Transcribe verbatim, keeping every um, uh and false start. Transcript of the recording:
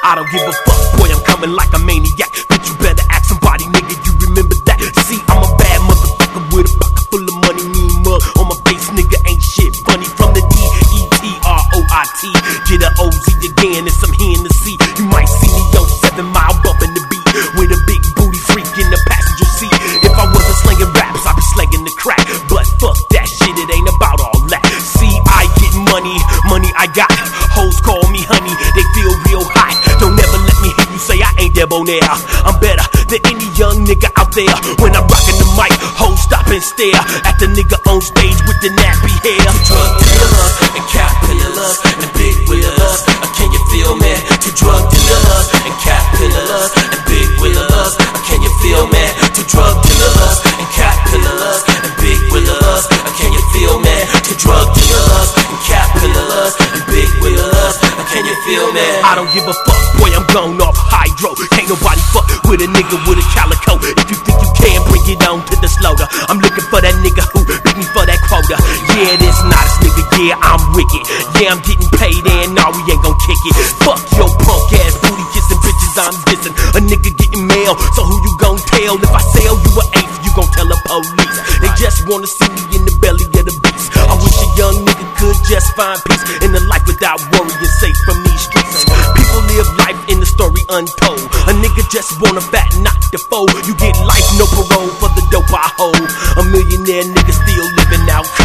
I don't give a fuck, boy, I'm coming like a maniac. Bitch, you better ask somebody, nigga, you remember that. See, I'm a bad motherfucker with a pocket full of money. Mean mug on my face, nigga, ain't shit funny. From the D E T R O I T, get a O Z again and some here in the sea. You might see me on seven mile bumping the beat with a big booty freak in the passenger seat. If I wasn't slinging raps, I'd be slinging the crack. But fuck that shit, it ain't about all that. See, I get money, money I got. Hoes call me honey, they feel real hot. Don't ever let me hear you say I ain't debonair. I'm better than any young nigga out there. When I'm rocking the mic, hoes stop and stare at the nigga on stage with the nappy hair. To drug dealers and caterpillars and big wheelers, can you feel me? To drug dealers and caterpillars and big wheelers, can you feel me? To drug dealers and caterpillars and big wheelers, can you feel me? To drug dealers and caterpillars and big wheelers, can you feel me? I don't give a fuck, boy, I'm gone off hydro. Can't nobody fuck with a nigga with a calico. If you think you can, bring it on to the slaughter. I'm looking for that nigga who beat me for that quota. Yeah, this nice nigga, yeah, I'm wicked. Yeah, I'm getting paid and no, we ain't gon' kick it. Fuck your punk ass booty kissing bitches, I'm dissing. A nigga getting mail, so who you gon' tell? If I sell you an eighth, you gon' tell the police. They just wanna see me in the belly of the beast. I wish a young nigga could just find peace in the life without worrying, safe from these streets. People live life in the story untold. A nigga just wanna fat, not the foe. You get life, no parole for the dope I hold. A millionaire nigga still